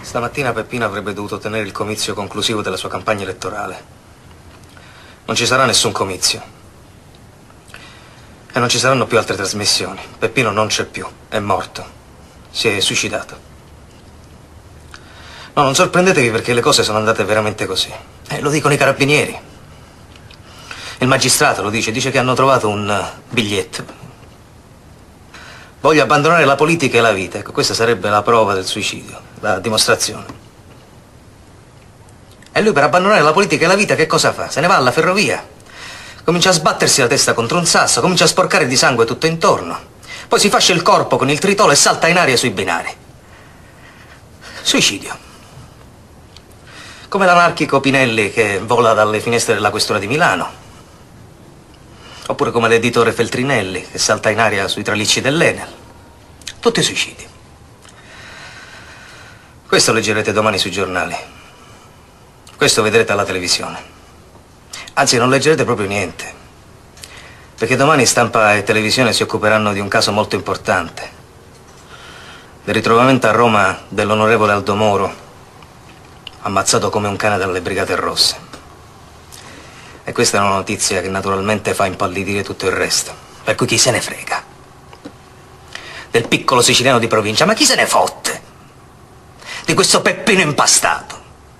Stamattina Peppino avrebbe dovuto tenere il comizio conclusivo della sua campagna elettorale. Non ci sarà nessun comizio. E non ci saranno più altre trasmissioni. Peppino non c'è più, è morto. Si è suicidato. No, non sorprendetevi perché le cose sono andate veramente così. Lo dicono i carabinieri. Il magistrato lo dice che hanno trovato un biglietto. Voglio abbandonare la politica e la vita. Ecco, questa sarebbe la prova del suicidio, la dimostrazione. E lui per abbandonare la politica e la vita che cosa fa? Se ne va alla ferrovia. Comincia a sbattersi la testa contro un sasso, comincia a sporcare di sangue tutto intorno. Poi si fascia il corpo con il tritolo e salta in aria sui binari. Suicidio. Come l'anarchico Pinelli che vola dalle finestre della questura di Milano. Oppure come l'editore Feltrinelli che salta in aria sui tralicci dell'Enel. Tutti suicidi. Questo leggerete domani sui giornali. Questo vedrete alla televisione. Anzi, non leggerete proprio niente. Perché domani stampa e televisione si occuperanno di un caso molto importante. Del ritrovamento a Roma dell'onorevole Aldo Moro, ammazzato come un cane dalle Brigate Rosse. E questa è una notizia che naturalmente fa impallidire tutto il resto. Per cui chi se ne frega? Del piccolo siciliano di provincia, ma chi se ne fotte? Di questo Peppino impastato.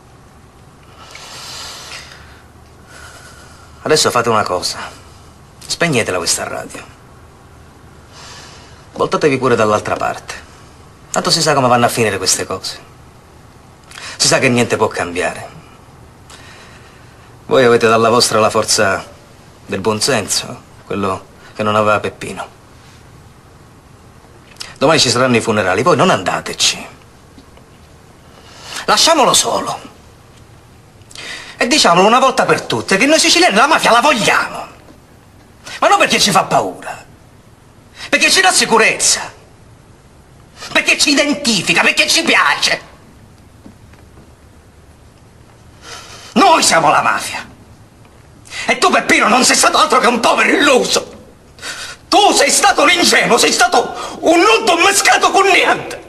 Adesso fate una cosa. Spegnetela questa radio. Voltatevi pure dall'altra parte. Tanto si sa come vanno a finire queste cose. Si sa che niente può cambiare. Voi avete dalla vostra la forza del buonsenso, quello che non aveva Peppino. Domani ci saranno i funerali, voi non andateci. Lasciamolo solo. E diciamolo una volta per tutte che noi siciliani la mafia la vogliamo. Ma non perché ci fa paura. Perché ci dà sicurezza. Perché ci identifica, perché ci piace. Noi siamo la mafia. E tu, Peppino, non sei stato altro che un povero illuso. Tu sei stato l'ingenuo, sei stato un nudo mescato con niente.